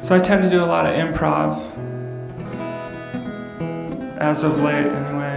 So I tend to do a lot of improv, as of late anyway.